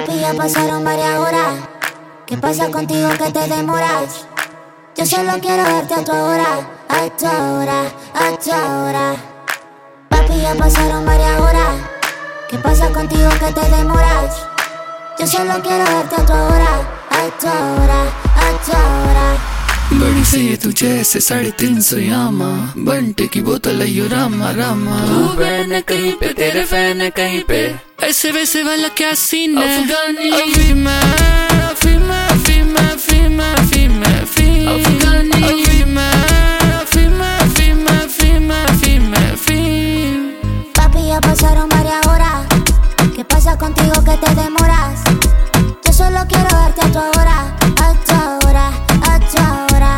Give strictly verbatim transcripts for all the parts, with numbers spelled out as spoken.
Papi, ya pasaron varias horas. ¿Qué pasa contigo que te demoras? Yo solo quiero verte a tu hora, a tu hora, a tu hora. Papi, ya pasaron varias horas. ¿Qué pasa contigo que te demoras? Yo solo quiero verte a tu hora, a tu hora, a tu hora. बड़ी सही है तुझे ऐसे साढ़े तीन सौ यामा बंटे की बोतल है यो रामा रामा। तू बहन है कहीं पे तेरे फैन है कहीं पे ऐसे वैसे वाला क्या सीन है। अफगानी अभी मैं अभी मैं अभी मैं अभी मैं अभी मैं अभी अफगानी अभी मैं अभी मैं अभी मैं अभी मैं अभी मैं अभी। Papi, ya pasaron varias horas. ¿Qué pasa contigo que te demoras? Yo solo quiero verte a tu hora, a tu hora, a tu hora.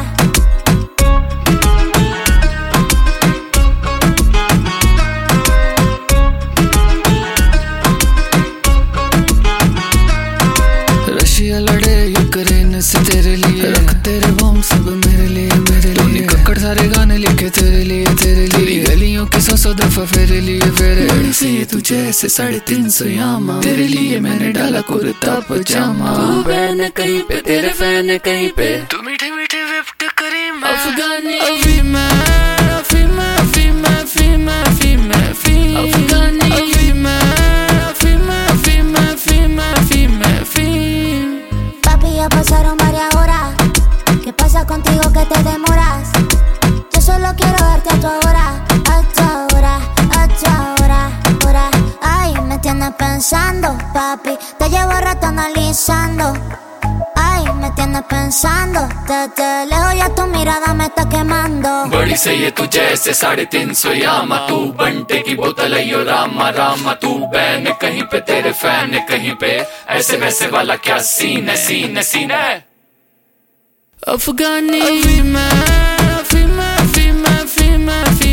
Russia लड़े यूक्रेन से तेरे लिए रख तेरे बॉम्ब सब मेरे लिए मेरे लिए कक्कड़ सारे गाने लिखे तेरे लिए तेरे लिए गलियों की सौ सौ दफा फेरे लिए फेरे। बड़ी सी है तुझे ऐसे साढ़े तीन सौ यामा तेरे लिए मैंने डाला कुर्ता पजामा। तू बहन है कहीं पे तेरे फैन है कहीं पे तू मीठे मीठे विप्ट करीम अफगानी अभी मैं अभी मैं अभी मैं अभी मैं अभी मैं अभी अफगानी अभी मैं अभी मैं अभी मैं अभी मैं अभी मैं अभी। Papi, ya pasaron varias horas. ¿Qué pasa contigo que te demoras? Yo solo quiero verte a tu hora, a tu hora, a tu hora, hora. Ay, me tienes pensando, papi. Te llevo rato analizando. Ay, me tienes pensando. Desde lejos ya tu mirada me está quemando. बड़ी सही है तुझे ऐसे साढ़े तीन सौ यामा तू बंटे की बोतल है यो रामा रामा। तू बहन है कहीं पे तेरे फैन है कहीं पे ऐसे वैसे वाला क्या सीन है सीन है सीन है। अफगानी अभी मैं अभी मैं अभी मैं अभी मैं अभी